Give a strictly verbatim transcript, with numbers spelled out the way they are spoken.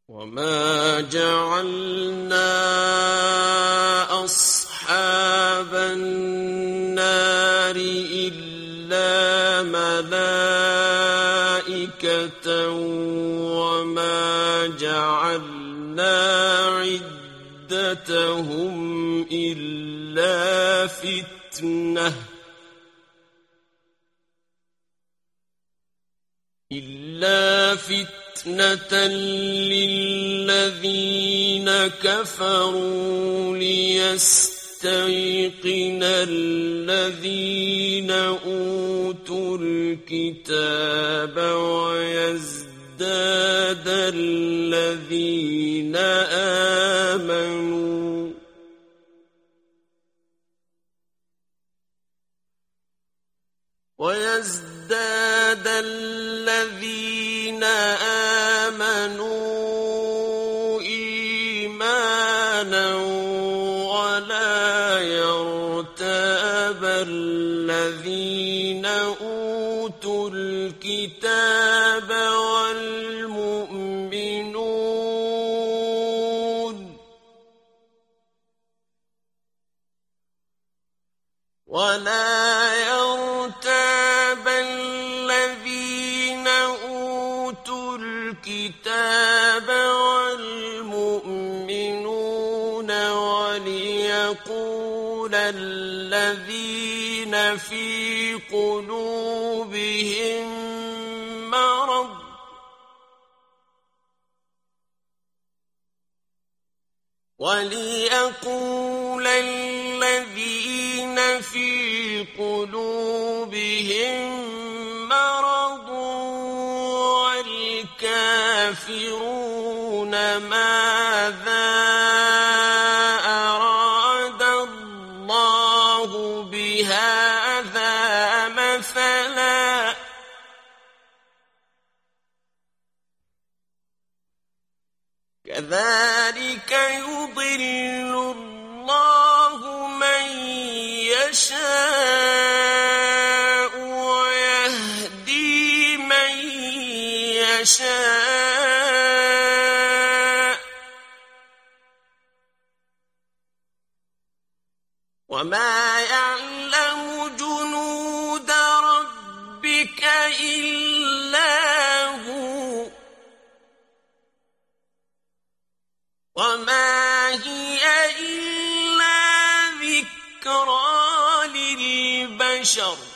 وما جعلنا أصحاب النار إلا ملائكة وما جعلنا عدتهم إلا فتنة إلا فتنة للذين كفروا ليستيقن الذين أوتوا الكتاب ويزداد الذين آمنوا ويزداد الذين آمنوا إيمانا ولا يرتاب الذين أوتوا الكتاب والمؤمنون ولا يرتاب الذين أوتوا الكتاب والمؤمنون وليقول الذين في قلوبهم مرض وليقول الذين في قلوبهم مرض والكافرون ماذا أراد الله بهذا مثلا كذلك يضل الله من يشاء ويهدي من يشاء وما يعلم جنود ربك إلا هو وما هي إلا ذكرى للبشر